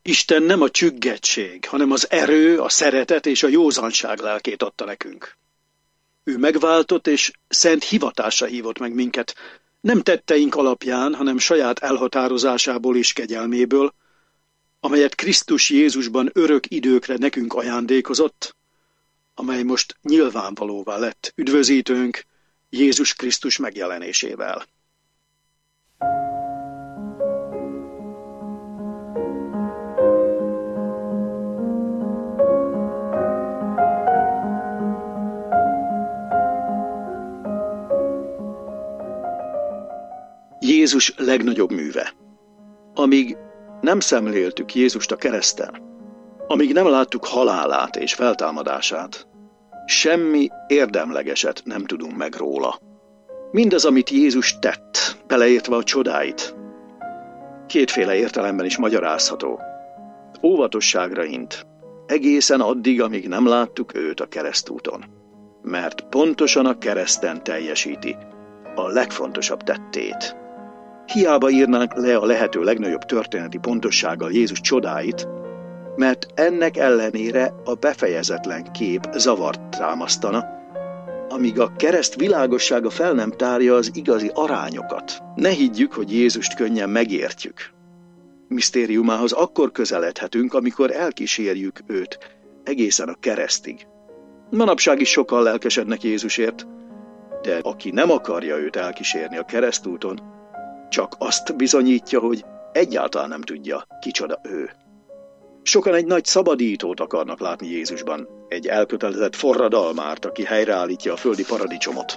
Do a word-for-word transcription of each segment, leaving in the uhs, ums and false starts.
Isten nem a csüggettség, hanem az erő, a szeretet és a józanság lelkét adta nekünk. Ő megváltott és szent hivatásra hívott meg minket, nem tetteink alapján, hanem saját elhatározásából és kegyelméből, amelyet Krisztus Jézusban örök időkre nekünk ajándékozott, amely most nyilvánvalóvá lett üdvözítőnk Jézus Krisztus megjelenésével. Jézus legnagyobb műve. Amíg nem szemléltük Jézust a kereszten, amíg nem láttuk halálát és feltámadását, semmi érdemlegeset nem tudunk meg róla. Mindaz, amit Jézus tett, beleértve a csodáit, kétféle értelemben is magyarázható. Óvatosságra int, egészen addig, amíg nem láttuk őt a keresztúton, mert pontosan a kereszten teljesíti a legfontosabb tettét. Hiába írnánk le a lehető legnagyobb történeti pontossággal Jézus csodáit, mert ennek ellenére a befejezetlen kép zavart támasztana, amíg a kereszt világossága fel nem tárja az igazi arányokat. Ne higgyük, hogy Jézust könnyen megértjük. Misztériumához akkor közeledhetünk, amikor elkísérjük őt egészen a keresztig. Manapság is sokan lelkesednek Jézusért, de aki nem akarja őt elkísérni a keresztúton, csak azt bizonyítja, hogy egyáltalán nem tudja, kicsoda ő. Sokan egy nagy szabadítót akarnak látni Jézusban, egy elkötelezett forradalmárt, aki helyreállítja a földi paradicsomot.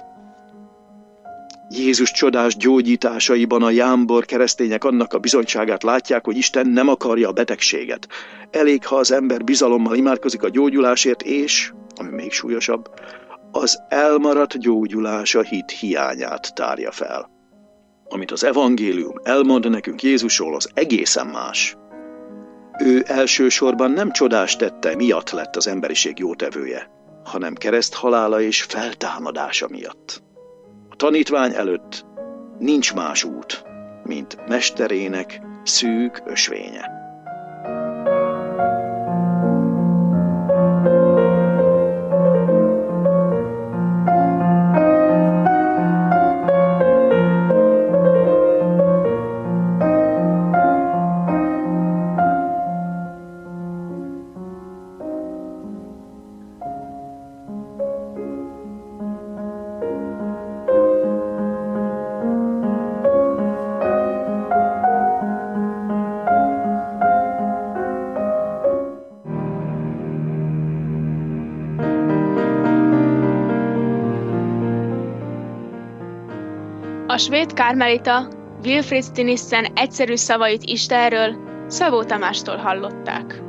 Jézus csodás gyógyításaiban a jámbor keresztények annak a bizonyságát látják, hogy Isten nem akarja a betegséget. Elég, ha az ember bizalommal imádkozik a gyógyulásért, és, ami még súlyosabb, az elmaradt gyógyulás a hit hiányát tárja fel. Amit az evangélium elmond nekünk Jézusról, az egészen más. Ő elsősorban nem csodás tette miatt lett az emberiség jótevője, hanem kereszthalála és feltámadása miatt. A tanítvány előtt nincs más út, mint mesterének szűk ösvénye. A svéd kármelita Wilfrid Stinissen egyszerű szavait Istenről Szabó Tamástól hallották.